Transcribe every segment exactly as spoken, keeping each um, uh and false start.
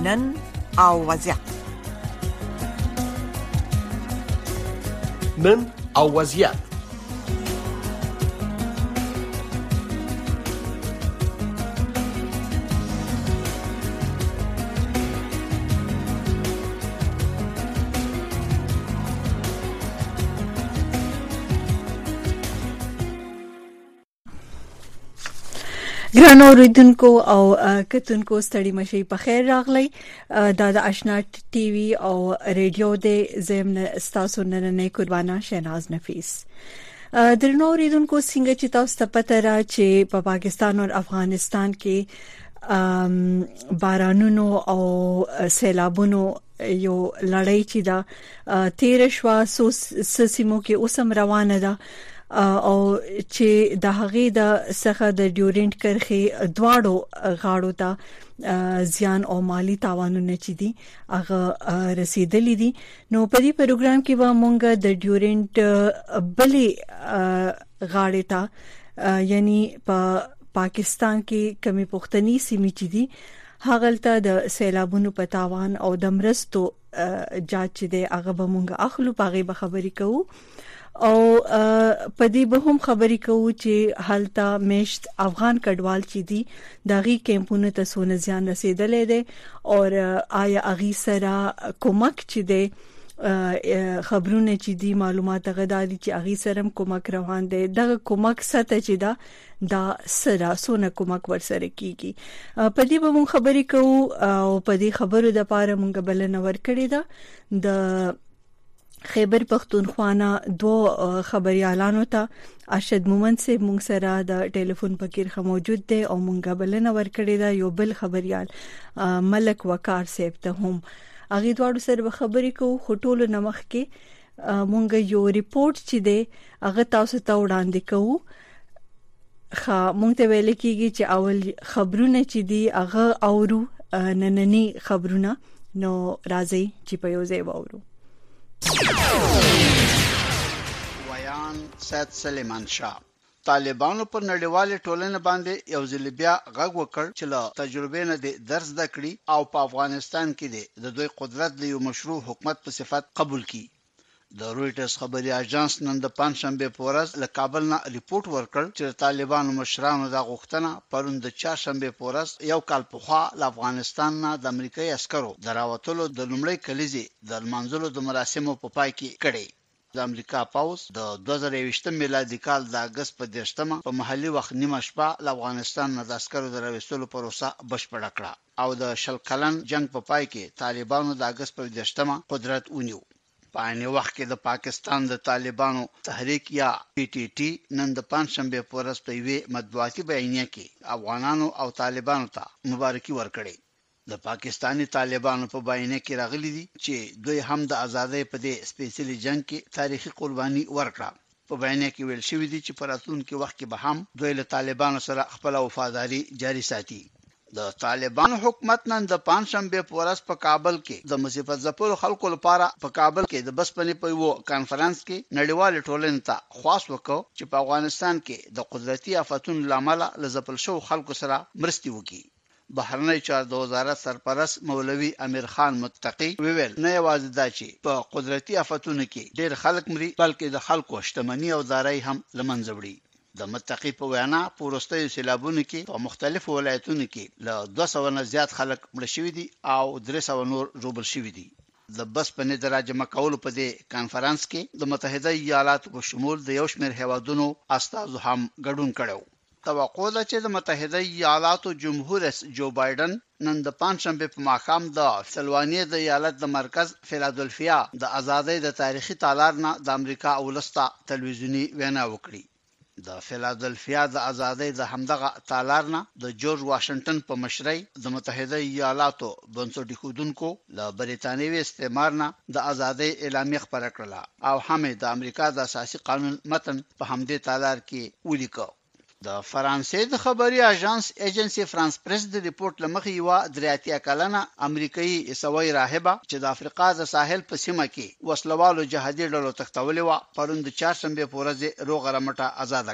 نن او وضعیت نن او وضعیت ګران اوریدونکو او کتونکو ستړي مشي په خیر راغلی. دا د آشنا ټي وي او ریډیو د زمن استاسو نننې قربانا شهناز نفیس. درنو اوریدونکو څنګه چې تاسو ته پته را چې په پاکستان او افغانستان کې بارانونو او سیلابونو یو لړۍ چې دا تیر شوا سوسمو کې اوسم روانه ده او چې د هغې د څخه د ډیورنټ کرښې دواړو غاړو ته زیان او مالی تاوانونه چې دي هغه رسیدلې دي. نو په دې پروګرام کې به مونږ د ډیورنټ بلې غاړې ته یعنی په پاکستان کې کمی پښتني سیمې چې دي هغه ته د سیلابونو په تاوان او د مرستو جاج چې دی هغه به مونږ اخلو پاغي به خبرې کوو او په دې به هم خبرې کوو چې حالتا مشت افغان کډوال چې دي دغه کیمپونو ته سونه زیان رسیدلې ده او آیا اغي سره کومک چې ده خبرونه چې دي معلومات غداري چې اغي سره کومک روان دي دغه کومک سته چې دا دا سره سونه کومک ورسره کیږي. په دې به مون خبرې کوو او په دې خبرو د پاره مونږ بلنه ورکړې ده د خیبر پختونخوا دو خبريالانو ته ارشد مومن سے مونږ سره د ټلیفون پکې موجود دی او مونږ بلنه ورکړې ده یو بل خبريال ملک وقار صاحب ته هم اغه دواړو سره خبرې کوو. خټولو نمخ کې مونږ یو ریپورت چې دی هغه تاسو ته وړاندې کوو. خا مونږ ته ویل کېږي چې اول خبرونه چې دی هغه اورو نننی خبرونه نو راځي چې په یو ځای وورو. ویان سید سلیمان شاه طالبانو پر نړیواله ټولنه باندې یو ځل بیا غږ وکړ چې له تجربې نه د درس دکړي او په افغانستان کې د دوی قدرت د یو مشروع حکومت په صفت قبول کړي. د رويټرز خبري اژانس نن د پنځشنبه په ورځ له کابل نه ریپورت ورکړ چې طالبانو مشرانو د غوښتنه پروند د چهارشنبه په ورځ یو کال پخوا له افغانستان نه د امریکایي عسکرو دراوتلو د لومړی کلیزي د منځلو د مراسمو په پای کې کړي. د امریکا پاوس د دوه زره یوولسم میلادي کال د اگست په دیرشمه په محلي وخت نیمه شپه له افغانستان نه د عسکرو دراوستلو پروسه بشپړه کړه او د شل کلن جنگ په پای کې طالبانو د اگست په دیرشمه قدرت ونیو. په عین وخت کې د پاکستان د طالبانو تحریک یا پی ټی ټی نن د پنځشنبه په ورځ په یوه مطبوعاتي بیانیه کې افغانانو او طالبانو ته مبارکي ورکړې. د پاکستانی طالبانو په بیانیه کې راغلي دي چې دوی هم د ازادۍ په دې سپیشلی جنگ کې تاریخي قرباني ورکړه. په بیانیه کې ویل شوی دی چې په راتلونکي وخت کې به هم دوی له طالبانو سره خپل وفاداری جاري ساتي. د طالبانو حکومت نن د پنځشنبه په ورځ په کابل کې د مصیبت زپلو خلکو لپاره په کابل کې د بسپنې په یو کانفرنس کې نړیوال ټولنې ته خواست وکړ چې په افغانستان کې د قدرتي آفتونو لامل لزپل شو خلکو سره مرستي وکړي. بهرنی چارو د وزارت سرپرست مولوي امیر خان متقی ویل نه یوازې دا چې په قدرتي آفتونو کې ډېر خلک مري بلکې د خلکو شتمنۍ او دارایی هم لمنځه وړي. د متقی په وینا پورستي سیلابونو کې په مختلفو ولایتونو کې له دوه سوه نه زیات خلک مړ شوي دي او درې سوه نور ژوبل شوي دي. د بس په نه درجه مکول په دې کانفرنس کې د متحده ایالاتو په شمول د یو شمېر هیوادونو استازو هم ګډون کړو. توقع ده چې د متحده ایالاتو جمهور رئیس جو بایدن نن د پنځشنبه په ماښام د فلوانیا د ایالت د مرکز فیلادلفیا د ازادۍ د تاریخي تالار نه د امریکا اولستا تلویزیونی وینا وکړي. د فیلادلفیا د ازادۍ د همدغه تالار نه د جورج واشنگټن په مشرۍ د متحده ایالاتو بنسټ ایښودونکو له بریتانیوي استعمار نه د ازادۍ اعلامیه خبره کړله او هم د امریکا د اساسي قانون متن په همدې تالار کې ولیکو. د فرانسې د خبري اژانس ایجنسی فرانس پریس د ریپورت لمخې یو درېاتیا کلنه امریکایي عیسوي راهبه چې د افریقا د ساحل په سیمه کې وسلوالو جهادي ډلو تختولې و پروند چهارشنبه په ورځ روغه رمټه آزاد کړه.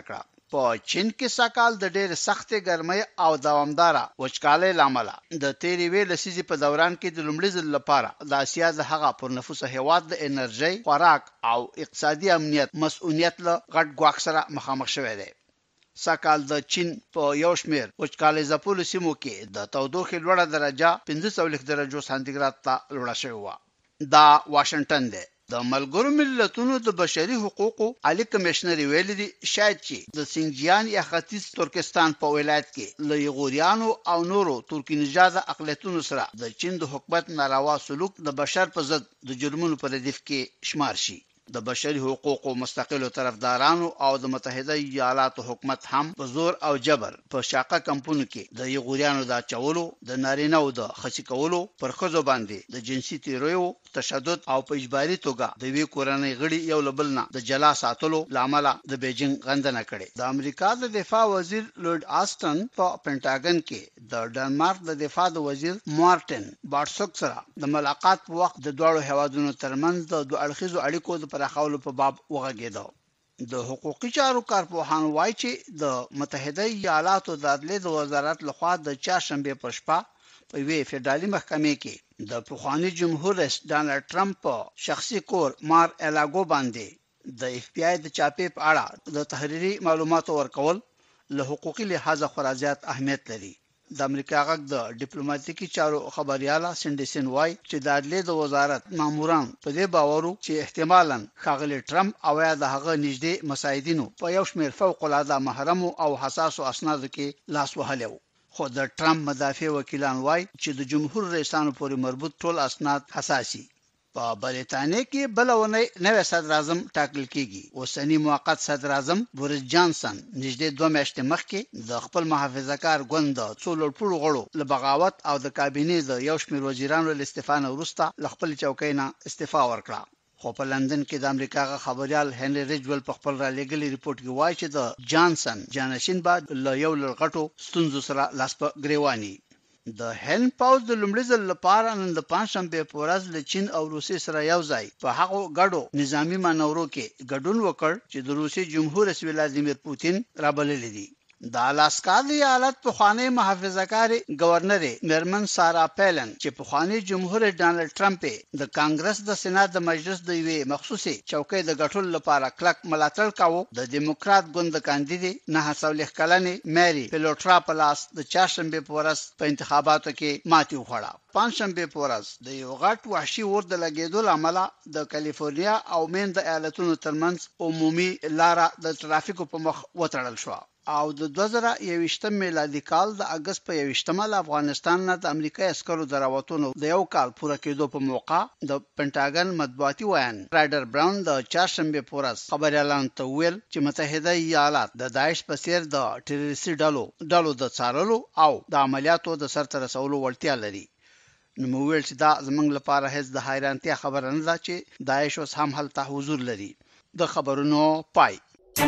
په چین کې ساکال د ډېر سخت ګرمۍ او دوامداره وچکالۍ لامل د تیرې وې لسیزې په دوران کې د لومړي ځل لپاره د اسیا د هغه پر نفوس هیواد د انرژي، خوراک او اقتصادي امنیت مسؤلیت له غټ ګواښ سره مخامخ شوی دی. ساکال د چین په یو شمېر وچکالۍ ځپلو سیمو کې د تودوخې لوړه درجه پنځه سوه درجو سانتیګراد ته لوړه شوې وه. دا واشنگټن دی. د ملګرو ملتونو د بشري حقوقو عالی کمشنر ویلي دي شاید چې د سنجیان یا ختیځ ترکستان په ولایت کې له یغوریانو او نورو ترکی نژاد اقلیتونو سره د چین د حکومت ناروا سلوک د بشر په ضد د جرمونو په ردیف کې شمار شي. د بشري حقوقو مستقلو طرفدارانو او د متحده ایالاتو حکومت هم په زور او جبر په شاقه کمپونو کې د یغوریانو د چولو، د نارینه او د خصي کولو، پر ښځو باندې د جنسي تیرویو، تشدد او په اجباري توګه د وی کورنۍ غړي یو لبل نه د جلا ساتلو لامل د بیجینګ غندنه کړې. د امریکا د دفاع وزیر لورد آستن په پینټاګن کې د ډنمارک د دفاع د وزیر مارټن بارسوک سره د ملاقات په وخت د دوه هیوادونو ترمنځ د دوه اړخیزو اړیکو د پراخولو په باب وغږېدو. د حقوقي چارو کارپوهان وایي چې د متحده ایالاتو د عدلیې د وزارت لخوا د چهارشنبه په شپه په وی فدرالي محکمې کې د پخوانی جمهور رئیس ډانلډ ټرمپ په شخصي کور مار الاګو باندې د اف بی آی د چاپې په اړه د تحریري معلوماتو ورکول له حقوقي لحاظه خورا زیات اهمیت لري. د امریکا غږ د ډیپلوماټیکي چارو خبرياله سنډیسن وای چې د عدلیې د وزارت ماموران په دې باورو چې احتمالاً ښاغلي ټرمپ او یا د هغه نږدې مساعدینو په یو شمېر فوق العاده محرم او حساسو اسنادو کې لاس وهلی وو. خو د ټرمپ مدافع وکیلان وای چې د جمهور رئیسانو پورې مربوط ټول اسناد حساسي. په بریتانیا کې بل ونی نوې صدر اعظم ټاکل کیږي. اوسنی موقت صدر اعظم بوریس جانسن نږدې دوه میاشتې مخکې د خپل محافظه‌کار ګوند د څو لوړپوړو غړو له بغاوت او د کابینې د یو شمېر وزیرانو له استعفا نه وروسته له خپل چوکۍ نه استعفا ورکړه. خو په لندن کې د امریکا غ خبريال هنري ریجول په خپل را لګلي ریپورت کې وایي چې د جانسن جانشین بعد له یو لړغټو ستونزو سره لاس په ګریواني. د هند پاوز د لومړي ځل لپاره نن د پنځشنبه په ورځ له چین او روسیې سره یو ځای په هغو ګډو نظامی مانورو کې ګډون وکړ چې د روسي جمهور رئیس ولادیمیر پوتین رابللی دي. د الاسکا د ایالت په خوانی محافظه‌کار گورنر مرمن سارا پیلن چې په خوانی جمهور ډانلډ ټرمپ د کانګرس د سېنات د مجلس د یوې مخصوصي چوکۍ د غټول لپاره کلک ملاتړ کاوه، د دیموکرات ګوند کاندید نه سولخ کلنې مری پیلوټرا پلاس د چهارشنبه په ورځ په انتخاباتو کې ماتې وخوړه. پنځشنبه په ورځ د یو غټ وحشي اور د لګیدو لامل د کالیفورنیا او مین د ایالتونو ترمنځ عمومي لار د ترافیکو په مخ وتړل شو او د دوه زره یوویشتم میلادي کال د اگست په یوویشتمه له افغانستان نه د امریکا عسکرو د راوتونو د یو کال پوره کېدو په موقع د پنټاګن مطبوعاتي ویان رایډر براون د چهارشنبه په ورځ خبريالانو ته ویل چې متحده ایالات د داعش په څیر د ټیرریستي ډلو ډلو د څارلو او د عملیاتو د سرته رسولو وړتیا لري. نو موږ چې دا زمنګ لپاره هیڅ د حیرانتیا خبره نه ده چې داعش اوس هم هلته حضور لري. د خبرونو پای.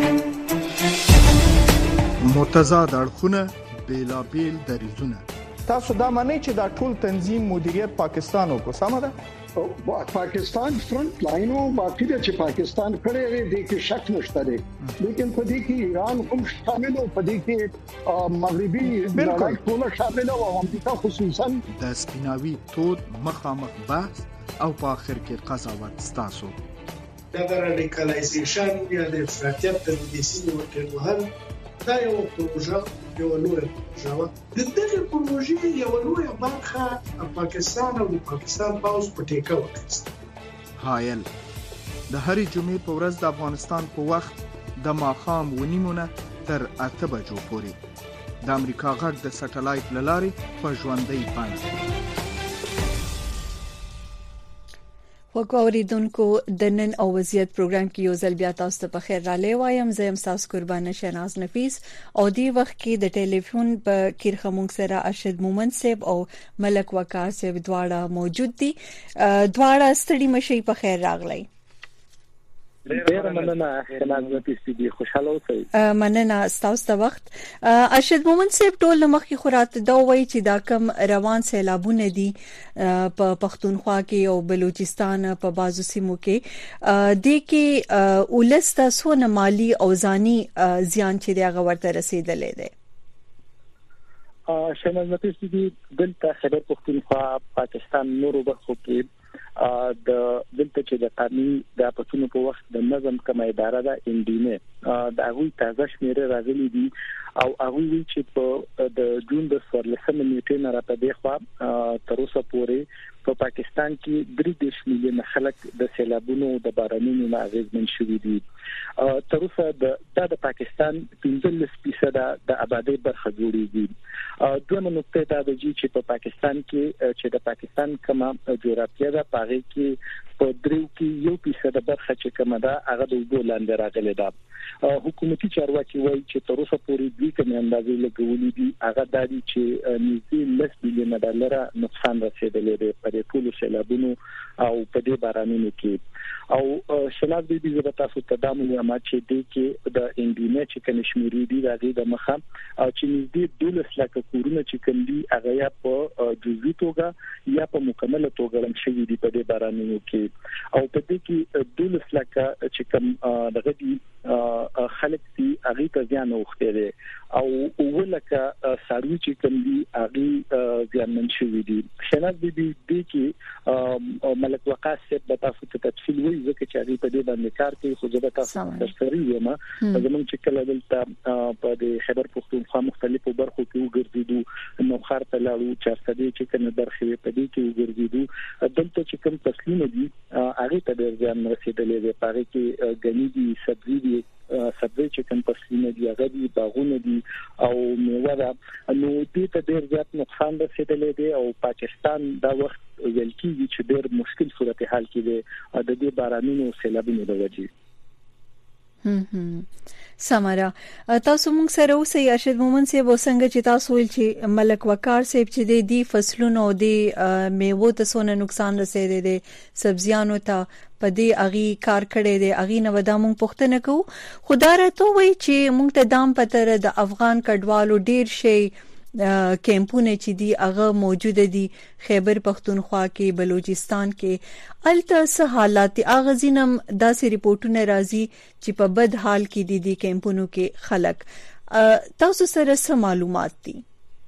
متضاد اړخونه بیلابیل دریځونه. تاسو دا معنی چې دا ټول تنظیم مدیریت پاکستان او سم ده؟ پاکستان فرنٹ لاین او باقی د چې پاکستان کړي دی کې شک نشته دی، لیکن په دې کې ایران هم شامل او په دې کې مغربي بالکل ټول شامل او امریکا خصوصا د سپیناوي تود مخامخ بحث او په اخر کې قضاوت ستاسو. دا رادیکالایزیشن یا د افراطیت د سیمې ورکړل دا یو پروژه یو لوی پروژه د دغه پروژې یو لوی برخه پاکستان او پاکستان پاوز په ټیکه وکړه. هایل د هرې جمعې په ورځ د افغانستان په وخت د ماښام ونیمونه تر اته بجو پورې د امریکا غږ د سټلایټ له لارې په ژوندۍ بڼه. وګوریدونکو د نن او وضعیت پروګرام کې یو ځل بیا تاسو ته په خیر را لېوایم. زه يم تاسو قربانه شناز نفیس او دی وخت کې د ټلیفون په کیرخمونګ سره ارشد مومن صاحب او ملک وقار صاحب دواړه موجود دي. دواړه ستړي مشي په خیر راغلی. ډیر مننه خلک چې خوشاله اوسئ. مننه تاسو ته وخت. ارشد مومن صاحب ټول مخکې خورات دا وایي چې دا کم روان سیلابونه دي په پښتونخوا کې او بلوچستان په بازو سیمو کې د کې ولسته سونه مالی او ځاني زیان چې دغه ورته رسیدلې ده. شمال نتیجې دي دلته خبر پښتونخوا پاکستان نورو برخو کې د دلته چې د قانون د پښتون په وخت د نظم کومه اداره ده انډینه د هغه تازه شمیره راغلي دي او هغه چې په د جون د څوارلسمه نیټې نه راپدې خو تر اوسه پورې په پاکستان کې درې دېرش میلیونه خلک د سیلابونو د بارانونو نه اغېزمن شوي دي. تر اوسه د د پاکستان پنځلس فیصد د آبادی برخه جوړیږي. دویمه نقطه دا ده چې په پاکستان کې چې د پاکستان کومه جغرافیه ده په هغه کې په دریو کې یو فیصد برخه چې کومه ده هغه د اوبو لاندې راغلې ده. حکومتي چارواکي وایي چې تر اوسه پورې دوی کوم اندازې لګولې دي هغه د دې چې نږدې لس میلیونه ډالر نقصان رسیدلی دی په دې ټولو سیلابونو او په دې بارانونو کې. او شناخت دې د تاسو ته د معلومه چې د کې د انډینه چې کنيشميري دي راځي د مخه او چې نږدې دولس لکه کورونه چې کوم دي هغه یا په جزئي توګه یا په مکمله توګه لم شوي دي په دې بارانونو کې او په دې کې دولس لکه چې کوم دغه دي خلک دي هغه ته ځان وخته دي او ولکه ساروي چې کوم دي هغه ځانمن شوي دي. شناخت دې دې کې ملک وقاص په تاسو ته تفصیل وایي ځکه چې هغه په دې باندې کار کوي خو زه به تاسو ته سري یم زمونږ چې کله دلته په دې خبر پښتونخوا مختلفو برخو کې وګرځیدو نو خار ته لاړو چارسدي چې کنه برخې په دې کې وګرځیدو دلته چې کوم تسلیم دي هغه ته ډېر ځان رسیدلې ده په کې غني دي سبزي دي سبزي چې کوم تسلیم دي هغه دي باغونه دي او میوه ده نو دې ته ډېر زیات نقصان رسیدلې ده او پاکستان دا وخت ویل کېږي چې ډېر مشکل صورتحال کې ده د دې بارانونو سیلابونو د وجې. هم سمرا تاسو موږ سره اوسئ ارشد مومن صاحب وسنګ چې تاسو ول چې ملک وقار صاحب چې د دې فصلونو د میوه ته سونه نقصان رسیدي دي سبزیانو ته په دې اغي کار کړي دي اغي نو د موږ پښتنه کو خدای راته وای چې موږ ته دام پتر د افغان کډوالو ډیر شي کیمپونه چې دي هغه موجود دي خیبر پختونخوا کې بلوچستان کې الته سه حالات هغه زینم داسې ریپورتونه راځي چې په بد حال کې دي دي کیمپونو کې خلک تاسو سره څه معلومات دي؟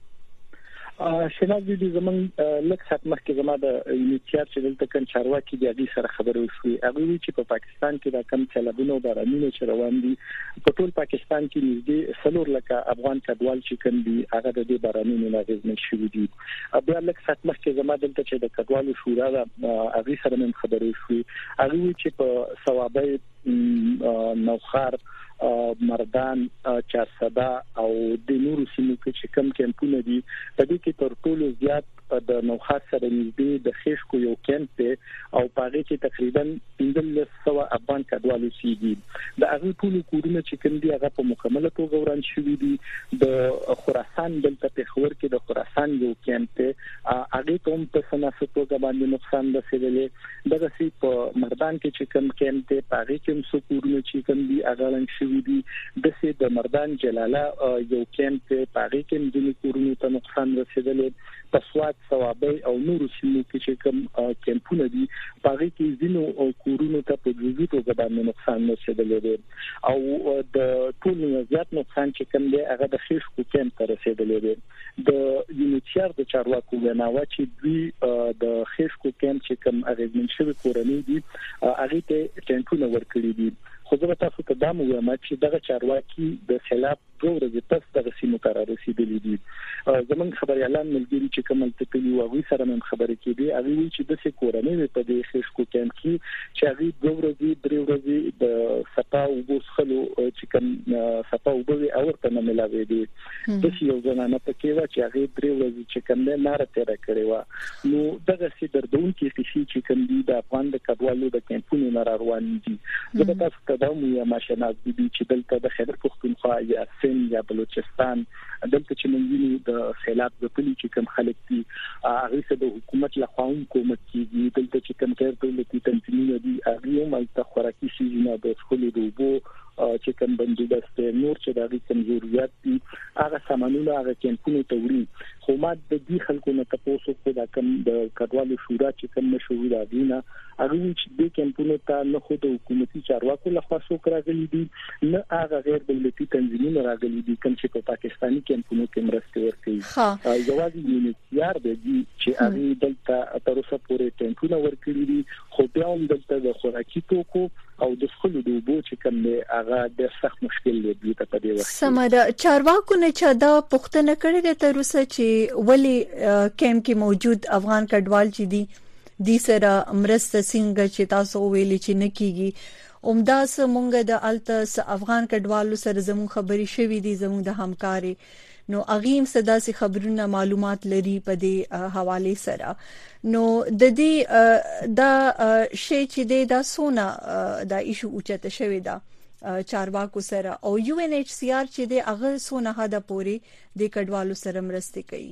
شناخت دې زمون لکه سات مخکې زما د یونیټیار چې دلته کن چارواکي د دې سره خبرو شوې هغه وی چې په پاکستان کې دا کم چلابونو بارانونو چې روان دي په ټول پاکستان کې نږدې سلور لکه افغان کډوال چې کوم دي هغه د دې بارانونو لازم شوي دي. بیا لکه سات مخکې زما دلته چې د کډوالو شورا هغه سره من خبرو شوې هغه وی چې په ثوابه نوخار مردان چارسدا او د نورو سیمو کې چې کم کیمپونه دي په دې کې تر ټولو زیات د نوخار سره نږدې د خېشکو یو کیمپ دی او په هغه کې تقریبا پنځلس سوه افغان کډوالو سي دي د هغه ټول کورونه چې کوم دي هغه په مکمله توګه وران شوي دي. د خراسان دلته په خور کې د خراسان یو کیمپ دی هغه کوم په سناسه توګه باندې نقصان رسیدلی دغه سي په مردان کې چې کوم کیمپ دی په هغه کې هم څو کورونه چې کوم دي هغه لنګ شوي دي د سي د مردان جلاله یو کیمپ په هغه کې هم د کورونو ته نقصان رسیدلی پسوات ثوابه او نورو سیمو کې چې کوم کیمپونه دي په هغه کې ځینو کورونو ته په جزئي توګه باندې نقصان رسیدلی دی او د ټول زیات نقصان چې کوم دی هغه د خېشکو کیمپ ته رسیدلی دی. د یونیټیار د چارواکو ویناوه چې دوی د خېشکو کیمپ چې کوم اغیزمن شوی کورنۍ دي هغه ته ټینټونه ورکړي دي خو زه تاسو ته دا وایم چې دغه چارواکي د سیلاب دوه ورځې پس دغه سیمو ته رسیدلي دي. زمون خبريالان ملګری چې کوم تللی او غوي سره من خبرې کېدي هغه وی چې د څه کورنۍ په دې خېشکو کیمپ کې چې هغه دوه ورځې درې ورځې د سپا او بوسخلو چې کوم سپا او بوي اورته نه ملاوي دي د یو ځنانه په کې و چې هغه درې ورځې چې کوم نه نار تیر کړی و نو دغه سي دردون کې کیسې چې کوم دي د افغان د کډوالو د کیمپونو نه روان دي. زه تاسو ته دا مو یا ماشناز دي چې دلته د خبر پښتونخوا یا سند سند یا بلوچستان دلته چې موږ د سیلاب د پلي چې کوم خلک دي هغه څه د حکومت له خوا حکومت کیږي دلته چې کوم غیر دولتي تنظیمونه دي هغه هم د خوراکي سیزونه د خپل دوبو چې کوم بندوبست نور چې د کمزوریات دي هغه سامانونه هغه کمپونو ته وړي خو ما د دې خلکو نه تاسو خو دا کوم د کډوالو شورا چې کوم مشهور دي نه هغه چې د کمپونو ته نه خو د حکومتي چارواکو له خوا څوک راغلي دي نه هغه غیر دولتي تنظیمونه راغلي دي کوم چې په پاکستاني کمپونو کې مرسته ورکوي یوازې یونیسیار دی چې هغه دلته تر اوسه پورې ټینکونه ورکړي دي خو بیا هم دلته د خوراکي توکو او د خپل دوبو چې کوم هغه د سخت مشکل دی په دې وخت سمره چارواکو نه چا دا پوښتنه کړې ده تر اوسه چې ولی کیمپ کې موجود افغان کډوال چې دي د سره مرسته څنګه چې تاسو ویلي چې نکېږي اومداس مونږ د التس افغان کډوالو سره زموږ خبري شوې دي زموږ د همکاري نو اغیم صدا سي خبرونه معلومات لري په دې حواله سره نو د دې دا شی چې دا سونه دا ایشو اوچته شوی دا چارواکو سره او یو ان ایچ سی آر چې د هغه سونه هدا پوري د کډوالو سره مرسته کوي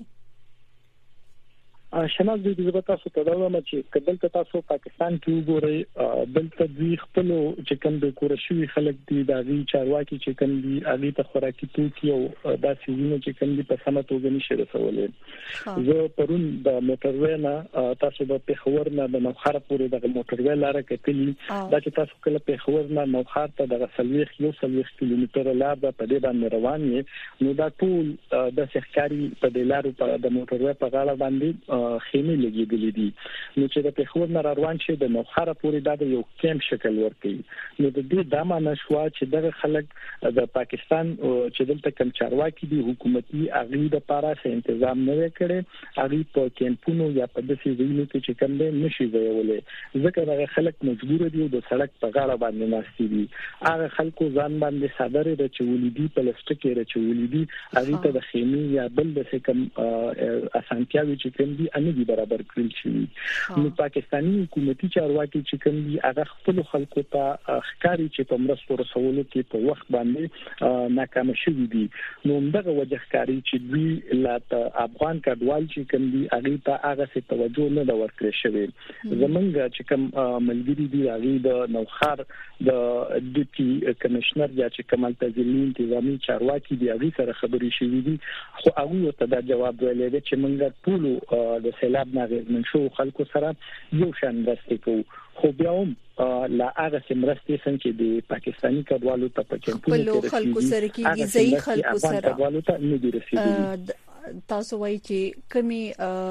شناز دې زه تاسو ته دا وایم چې کله تاسو پاکستان کې وګورئ دلته دوی خپل چې کوم د کورشوي خلک دي د غي چارواکي چې کوم دي اغي ته خوراکي توکي او دا سیزونه چې کوم دي په سمه توګه نشي رسولې زه پرون د موټروي نه تاسو په پیښور نه د نوخار پورې د موټروي لار کتلې دا چې تاسو کله پیښور نه نوخار ته د سلويخ یو سلويخ کیلومتر لار په دې باندې روان یې نو دا ټول د سحکاري په د لارو په د موټروي په غاړه باندې خیمه لګیدلې دي نو چې د پیښور نه روان شي د نوخاره پورې د یو کیمپ شکل ورکړي نو د دې د معنی شو چې دغه خلک د پاکستان چې دلته کم چارواکي دي حکومتي اغي د پاره سه تنظیم نه کړي اغي په کیمپونو یا په داسې ځایونو کې چې کوم دي نشي ویولې ځکه دغه خلک مجبور دي د سړک په غاړه باندې ناشتي دي هغه خلکو ځان باندې صادره د چولې دي پلاستیک یې چولې دي اغي ته د خیمه یا بل د څه کم اسانتیاوي چې کوم دي ان دي برابر کړل شي نو پاکستاني حکومتي چارواکي چې کوم دي هغه خپل خلکو ته ښکاری چې په مرستو رسولو کې په وخت باندې ناکام شوي دي نو دغه وجه ښکاری چې دوی لا افغان کډوال چې کوم دي هغه ته هغه څه توجه نه ورکړي شوی زمونږ چې کوم ملګری دي هغه د نوخار د ډیپټي کمشنر یا چې کمال تزلی انتظامی چارواکي دي هغه سره خبري شوې دي خو هغه ته دا جواب ویلې چې موږ ټول د سیلاب ناغېزمن شو خلکو سره یو شان مرسته کوو خو بیا هم لا هغه سمرستې څنګه د پاکستاني کډوالو ته پکې په خلکو سره کې ځای خلکو سره کډوالو ته نه دي رسیدلي تاسو وایي چې کمی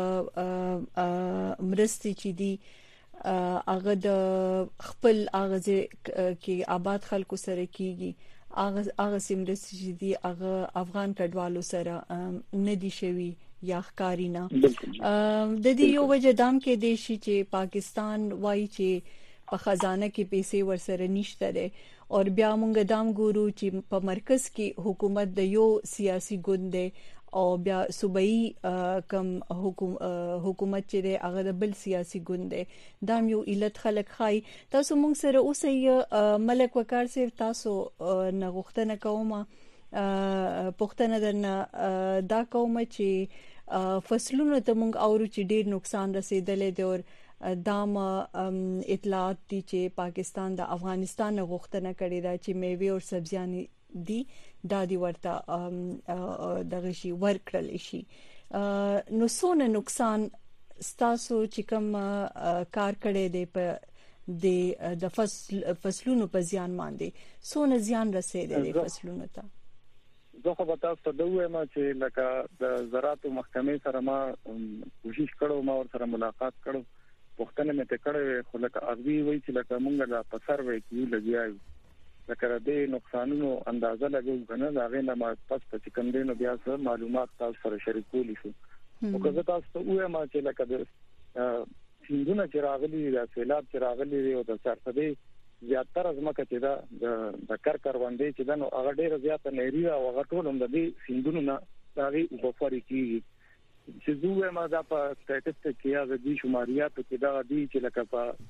مرستې چې دي هغه د خپل هغه کې آباد خلکو سره کیږي هغه هغه سمرستې چې دي هغه افغان کډوالو سره نه دي شوی یا ښکارینا د دې یو وجه دام کې دی چې پاکستان وایي چې په خزانه کې پیسې ورسره نشته ده او بیا موږ دام ګورو چې په مرکز کې حکومت د یو سیاسي ګوند دی او بیا صوبایي کم حکومت چې دی هغه د بل سیاسي ګوند دی دا یو علت خلک خای تاسو موږ سره اوسې ملک وقار صاحب تاسو نه غوښتنه کومه پښتنه درنه دا کوم چې فصلونو ته موږ اورو چې ډیر نقصان رسیدلې دی او دام اطلاعات دي چې پاکستان د افغانستان غوښتنه کړې ده چې میوه او سبزیان دي دا دی ورته دغه شی ورکړل شي نو سونه نقصان ستاسو چې کوم کار کړي دی په د د فصل فصلونو په زیان باندې سونه زیان رسیدلی فصلونو ته زه خو به تاسو ته وایم چې لکه د زراعت محکمې سره ما کوشش کړو ما ور سره ملاقات کړو پښتنه مې ته کړو خو لکه اغوی وایي چې لکه مونږ لا په سروې کې لګیایو لکه د نقصانونو اندازه لګو کنه دا غي نه ما پس په کوم دینو بیا سره معلومات تاسو سره شریکول شي او که تاسو ته وایم چې لکه د څنګه چې راغلي د سیلاب چې راغلي او د سرسبي زیاتره ځمکه چې دا د کار کاروندې چې دا نو هغه ډیره زیاته نری او هغه ټول هم د دې سیندونو نه داغي وبفوري کیږي چې دوه ما دا په سټاتستیک کې یا د دې شماریاتو کې دا دي چې لکه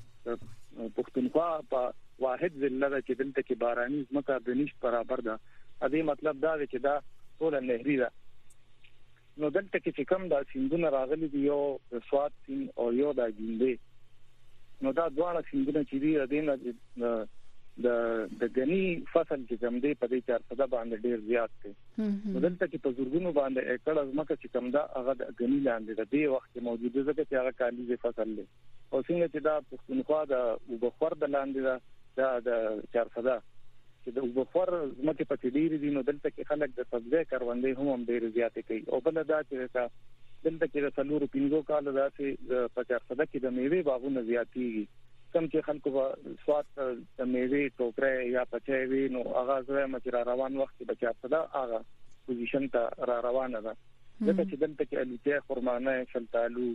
په پښتونخوا په واحد ضلع کې دلته کې باراني ځمکه د نش برابر ده ا دې مطلب دا دی چې دا ټول نهري ده. نو دلته کې چې کوم دا سیندونه راغلي دي یو سواد سیند او یو دا ګیندې، نو دا دواړه سیندونه چې دي د دې د د غني فصل چې کوم دی په دې چار صدا باندې ډیر زیات دی. نو دلته کې په زورګونو باندې ایکړ ازمکه چې کوم دا هغه د غني لاندې د دې وخت موجوده ده چې هغه کالیزه فصل دی. او څنګه چې دا پښتونخوا د وبخور د لاندې دا د چار صدا چې د وبخور زمکه په ډیر دي، نو دلته کې خلک د سبزی کاروندې هم ډیر زیات کوي. او بل دا چې دلته کې د څلورو پنځو کال داسې په چار صدا کې د میوه باغونه زیاتېږي، کم چې خلکو په سواد د میوه ټوکرې یا پچې وي، نو هغه زره مچرا روان وخت په چار صدا هغه پوزیشن ته را روانه ده. ځکه چې دلته کې الوچه، خرمانه، شلتالو،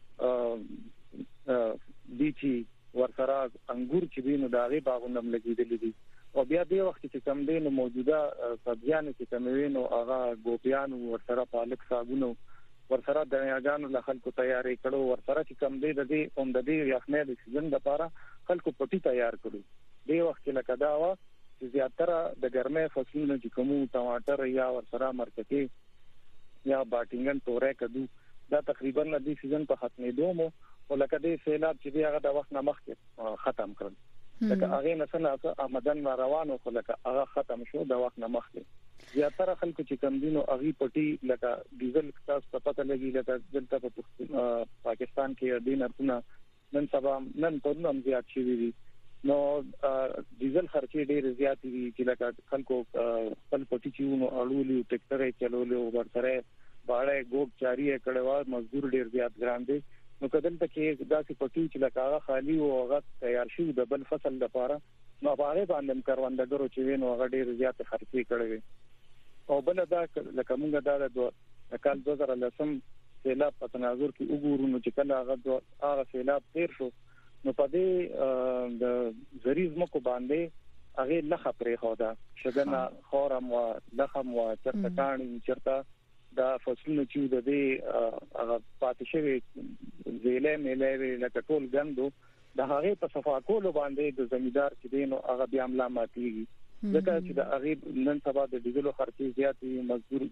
بیچي، ورسره انګور چې دي، نو دا غي باغونه لګیدل دي. او بیا دې وخت چې کوم دین موجوده سبزیان چې کوم وینو هغه ګوپیان ورسره پالک، ساګونو، ورسره د یاګانو له خلکو تیاری کړو، ورسره چې کوم دې د دې اوم د دې یخنۍ د سیزن لپاره خلکو پټي تیار کړو. دې وخت کې لکه دا و چې زیاتره د ګرمۍ فصلونه چې کوم ټماټر یا ورسره مرکټي یا باټینګن تورې کدو، دا تقریبا د دې سیزن په ختمېدو مو ولکه دې سیلاب چې دی هغه د وخت نه مخکې ختم کړل. لکه هغه نه څنګه آمدن روانو خو لکه هغه ختم شو د وخت نه مخکې. زیاتره خلکو چې کم دینو اغي پټي لکه ډیزل تاسو ته پته لګي لکه دلته په پاکستان کې دین ارتونه نن سبا نن په نوم زیات شي دي، نو ډیزل خرچې ډېر زیات دي چې لکه خلکو خپل پټي چېونو اړولي، ټریکټر چلولو، ورسره باړې ګوب چاري کړهوا، مزدور ډېر زیات ګران دي. نو کدلته کې داسې پټي چې لکه هغه خالی او هغه تیار شي د بل فصل لپاره، نو هغه باندې کاروندګرو چې وینو هغه ډېر زیات خرچې کړي. او بل دا لکه موږ دا د کال دوه زره لسم سیلاب په تناظر کې وګورو، نو چې کله هغه هغه سیلاب تیر شو، نو په دې د زریز مکو باندې هغه لخه پرې خو دا شګنه خورم او لخم او چرته کاڼي چرته دا فصلونه چې د دې هغه پاتې شوی زیلې ملې لکه ټول ګندو د هغه په صفا کولو باندې د زمیدار چې دین او هغه بیا عمله ماتيږي. ځکه چې د هغه نن سبا د ډیزلو خرچې زیات دي، مزدور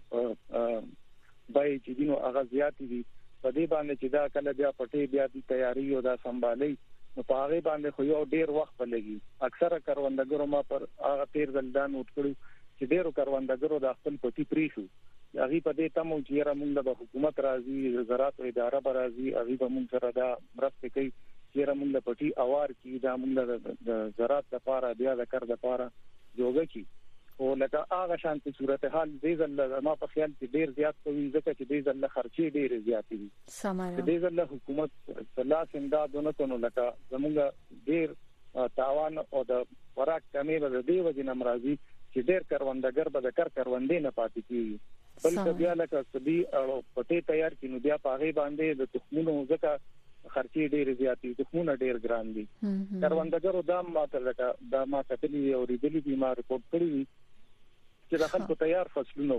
بای چې دین او هغه زیات دي، په دې باندې چې دا کله بیا پټي بیا د تیاری او دا سمبالي، نو په هغه باندې خو یو ډیر وخت لګي. اکثره کاروندګرو ما پر هغه تیر دلدان وټکړو چې ډیرو کاروندګرو د خپل پټي پریشو، هغه په دې تمو چې را موږ د حکومت راځي، زراعت اداره به راځي، هغه به موږ سره دا مرسته کوي چې را موږ پټي اوار کې دا موږ د زراعت لپاره بیا د کار لپاره جوړه کی. او لکه هغه شانتي صورتحال دې ځل ما په خیال کې ډیر زیات کوي، ځکه چې دې ځل خرچې ډیر زیات دي. سماره دې ځل حکومت سلاس امدادونه کوي، لکه زموږ ډیر تاوان او د خوراک کمی به دې وجې نمرازي چې ډیر کاروندګر به د کار کاروندې نه پاتې کیږي. بلکې بیا لکه سبي او پټي تیار کینو بیا پاغي باندې د تخمونو ځکه خرچې ډېر زیات دي، تخمونه ډېر ګران دي. کاروندګرو دام ماته لکه دا ما کتلې او ریډلې بیمار رپورټ کړی چې د خلکو تیار فصلونه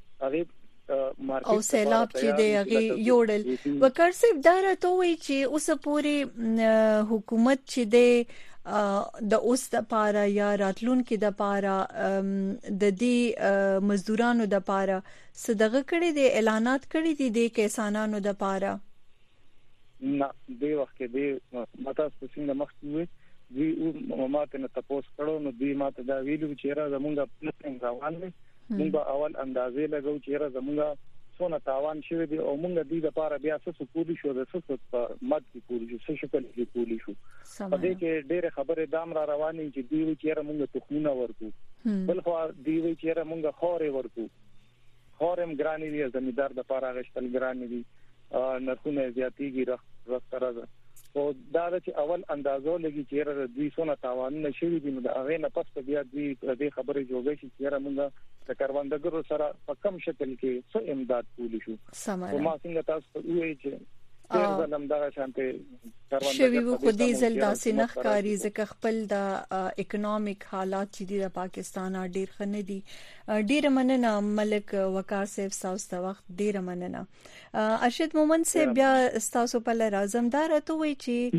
هغه او سیلاب چې دی هغه یوړل. وکړ صاحب دا راته وایي چې اوس پورې حکومت چې دی د اوس د پاره یا راتلون کې د پاره د دې مزدورانو د پاره صدقه کړي دي، اعلانات کړي دي د کسانانو د پاره؟ نه دی وخت کې دی ماته څنګه مخکې دی ماته نه تاسو کړو، نو دی ماته دا ویلو چې را زمونږ پلان روان دي، موږ اول اندازې لګو چې را زمونږ څونه تاوان شوی دی او موږ د دې لپاره بیا څه کولی شو د څه په مد کې کولی شو څه شکل کې کولی شو. په دې کې ډېر خبره دام را روانې چې دی وی چې موږ تخمونه ورکو، بل خو دی وی چې موږ خورې ورکو، خورم ګرانی دی، زمیدار د لپاره غشتل ګرانی دی، نرخونه زیاتېږي رخ راځه. او دا چې اول اندازو لګي چې دوی څونه تاوان نشوي دي، نو دا هغه نه پس بیا دوی د خبرې جوړې شي چې موږ د کاروندګرو سره په کم شکل کې څه امداد کولی شو. او ما څنګه تاسو ته وایي چې ډېر ځلم دا شانته کاروندګر شوی وو خو دې ځل داسې نه ښکاري ځکه خپل د اکونومیک حالات چې د پاکستان ډېر ښه دي. ډېر مننه ملک وقار صاحب تاسو ته وخت ډېر مننه. ارشد مومن صاحب بیا تاسو په لار اعظم دار ته وایي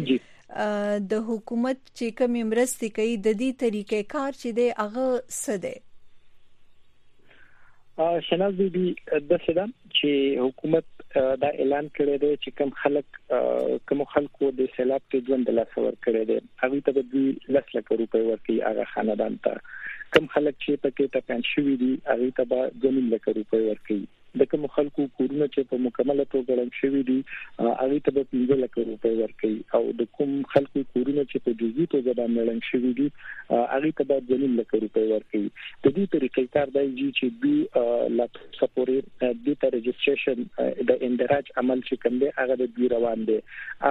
چې د حکومت چې کوم مرستې کوي د دې طریقې کار چې دی هغه څه دی؟ شناز بي د سدا چې حکومت دا اعلان کړی دی چې کوم خلک کوم خلکو د سیلاب کې ژوند لا څور کړی دی هغه ته د لس لک روپۍ ورکړي هغه خاندان ته کوم خلک چې پکې ټاکل شوی دي هغه ته به دوه لک روپۍ ورکړي د کوم خلکو کورونه چې په مکمله توګه لږ شوی دي هغه ته به پنځه لک روپۍ ورکړي او د کوم خلکو کورونه چې په جزئي توګه باندې لږ شوی دي هغه ته به دوه لک روپۍ ورکړي د دې طریقې کار دی چې دوی لا سپورې د ته ريجستریشن د اندراج عمل چې کوم دی هغه د روان دي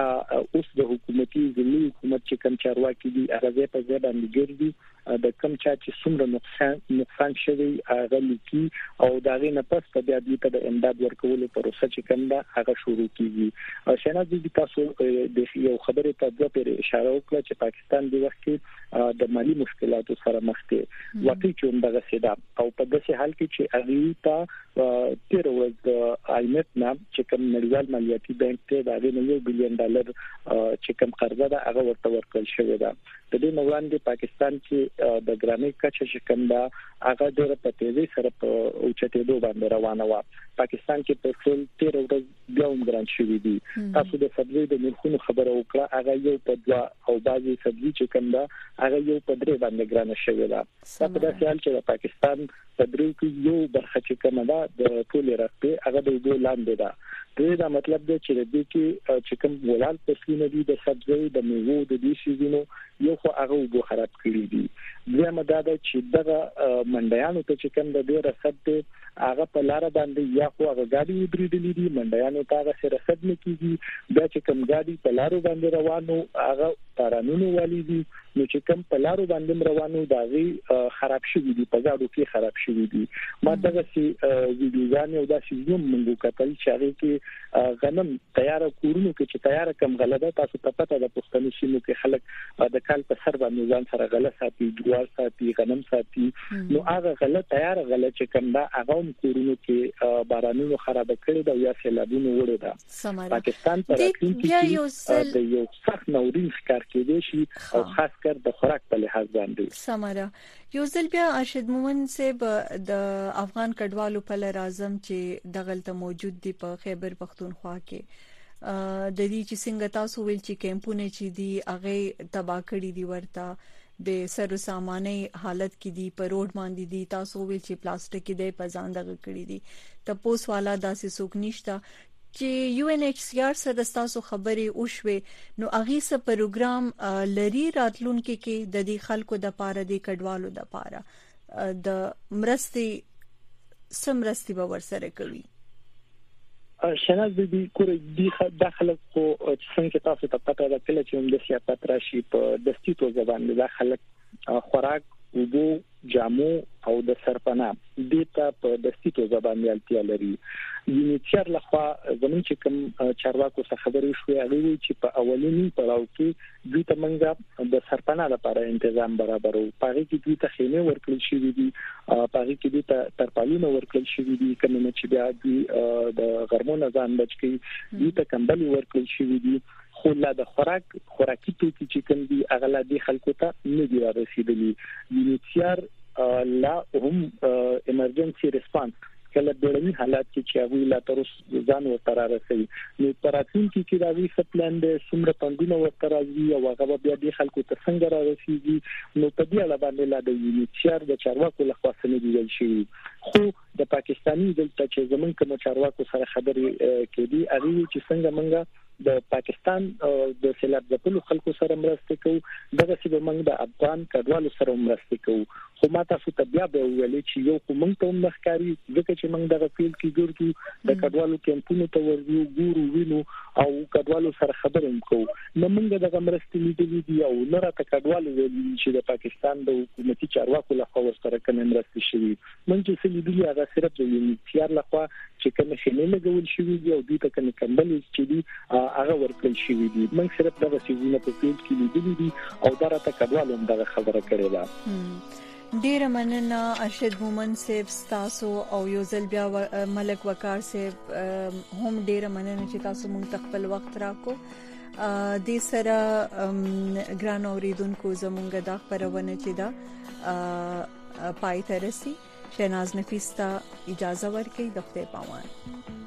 اوس د حکومتي ځلې حکومت چې کوم چارواکي دي هغه په ځای باندې ګرځي د کوم چا چې څومره نقصان نقصان شوی هغه لیکي او دا غي نه پس په بیا ته د امداد ورکولو پروسه چې کوم دا هغه شروع کیږي شنه د تاسو د یو خبرې ته د پر اشاره وکړه چې پاکستان د وخت کې د مالی مشکلاتو سره مخ دی واقعي چې دغه سیدا او په داسې حال کې چې اغه ته تیر ورځ د آی ایم ایف نه چې کوم نړیوال مالیاتي بانک ته د یو بلین ډالر چې کوم قرضه ده هغه ورته ورکړل شوی ده د دې نو وړاندې پاکستان چې د ګرامي کچه چې کوم دا هغه ډېر په تیزی سره په اوچتېدو باندې روانه و پاکستان کې پټرول تیر ورځ بیا هم ګران شوی دی تاسو د سبزی د نرخونو خبره وکړه هغه یو په دوا او بعضي سبزی چې کوم دا هغه یو په درې باندې ګران شوی دا په داسې حال چې پاکستان په درې کې یو برخه چې کوم دا د ټول راپې هغه د دوه لاندې دا دا مطلب دی چې د دې کې چې کوم ولال فصلونه دي د سبزی د میوو د دې شیزونو یو خو هغه وګ خراب کړی دي بیا مداده چې دغه منډیانو ته چې کوم د ډیر رسد ته هغه په لار باندې یا خو هغه غاډي بریډلې دي منډیانو ته هغه سره رسد نه کیږي بیا چې کوم غاډي په لارو باندې روانو هغه تارانونو والی دي نو چې کوم په لارو باندې روانو داغي خراب شوی دي په ځاړو کې خراب شوی دي ما دغه سي ویډیوګان او دا سیزم منګو کتل چې هغه کې غنم تیار کورونو کې چې تیار کم غلبه تاسو ته پته د پښتني شینو کې خلک د کال په سر باندې ځان سره غله ساتي جوار ساتي غنم ساتي نو هغه غله تیار غله چې کوم دا هغه کورونو کې بارانونو خراب کړي دا یا سیلابونو وړي دا پاکستان پر کې د یو سخت نورین ښکار کېدي شي او خاص کر د خوراک په لحاظ باندې سماره یو ځل بیا ارشد مومن صاحب د افغان کډوالو په لار اعظم چې دغلته موجود دي په خیبر پختونخوا کې د دې چې څنګه تاسو ویل چې کیمپونه چې دي هغه تباہ کړی دي ورته د سر ساماني حالت کې دي په روډ باندې دي تاسو ویل چې پلاستیک کې د پزان دغه کړی دي تپوس والا داسې سوق نشتا چې یو ان ایچ سی آر سره تاسو خبرې وشوي نو اغه سره پروګرام لري راتلونکو کې د دې خلکو د پاره د کډوالو د پاره د مرستي سمرستي به ورسره کوي شناز دي کور دي داخله کو څنګه تاسو ته پته ده کله چې د سیاست راشي په دستي توګه باندې داخله خوراک وبو جامو او د سرپناه دیتا په دستي توګه باندې التیا لري یونیچر لخوا زمون چې کوم چارواکو څخه خبرې شوې هغه چې په اولینی پړاو کې دوی ته منګه د سرپناه لپاره تنظیم برابرو پاره کې دوی ته خیمه ورکړل شوې دي پاره کې دوی ته ترپالونه ورکړل شوې دي کومه چې بیا دوی د غرمو ځان بچ کی دوی ته کمبل ورکړل شوې دي خو لا د خوراک خوراکي توکي چې کوم دي هغه لا د خلکو ته نه دی رسیدلی یونیچر لا هم ایمرجنسي ریسپانس کله بیړني حالات کې چې هغه لا تر ځان ورته راسي نو پراتین کې چې راوي خپلند سمره پندونه ورته راځي او هغه بیا د خلکو ته څنګه راسيږي نو په دې اړه باندې لا د یونیچر د چارواکو لخوا سند ویل شي خو د پاکستاني دلته چې زمون کوم چارواکو سره خبرې کړي هغه چې څنګه منګه د پاکستان د سیلاب ځپلو خلکو سره مرسته کوي دغه چې موږ د افغان کډوالو سره مرسته کوي خو ما تاسو ته بیا به ویلې چې یو کوم ته مخکاري ځکه چې موږ دغه فیل کې ګورو د کډوالو کیمپونو ته ورځو ګورو وینو او کډوالو سره خبرې کوو نو موږ دغه مرسته لیدلې دي او نه راته کډوالو ویلي چې د پاکستان د حکومتي چارواکو لخوا ورسره کوم مرسته شوي موږ چې لیدلې هغه صرف د یونیچر لخوا چې کوم خېمه لګول شوی دی او دوی ته کوم کمبل چې دی هغه ورکړل شوی دی موږ صرف دغه سیزونه په فیل کې لیدلې دي او دا راته کډوالو هم دغه خبره کړې ده ډیر مننه ارشد مومن صاحب تاسو او یو ځل بیا ملک وقار صاحب هم ډیر مننه چې تاسو مونږ خپل وخت راکو د سره ګران اوریدونکو زمونږ د خبرونه چې دا پای ترسي شیناز نفیس ته اجازه ورکړي د خپل پامان.